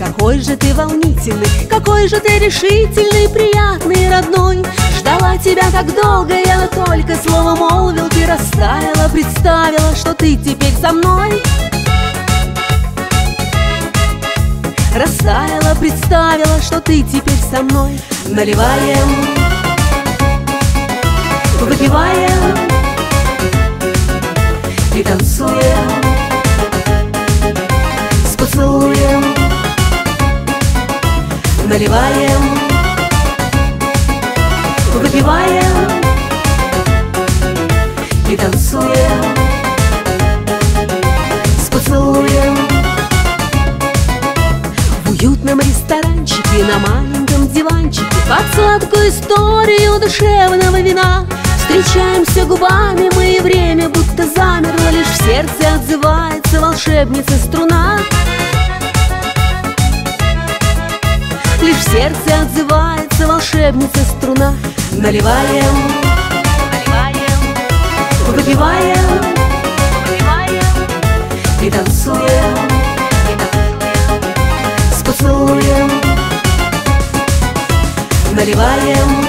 Какой же ты волнительный, какой же ты решительный, приятный и родной. Ждала тебя так долго, я только слово молвил, ты растаяла, представила, что ты теперь со мной. Растаяла, представила, что ты теперь со мной. Наливаем, выпиваем и танцуем с поцелуем. Наливаем, выпиваем и танцуем с поцелуем. В уютном ресторанчике, на маленьком диванчике, под сладкую историю душевного вина встречаемся губами мы, и время будто замерло, лишь в сердце отзывается волшебница струна. Лишь в сердце отзывается волшебница струна. Наливаем, выпиваем и танцуем с поцелуем. Наливаем,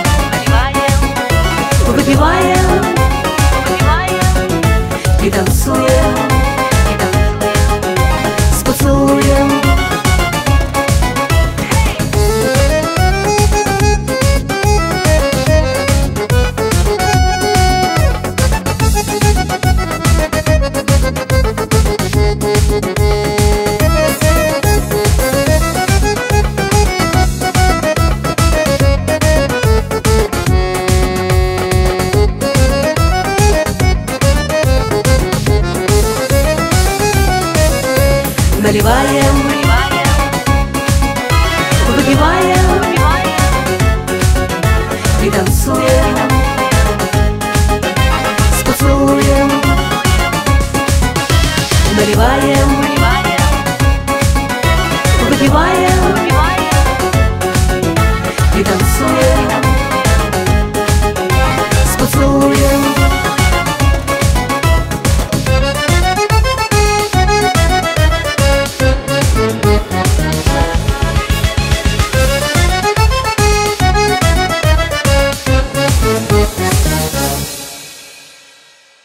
выпиваем и танцуем с поцелуем. Наливаем, выпиваем и танцуем с поцелуем. Наливаем, выпиваем и танцуем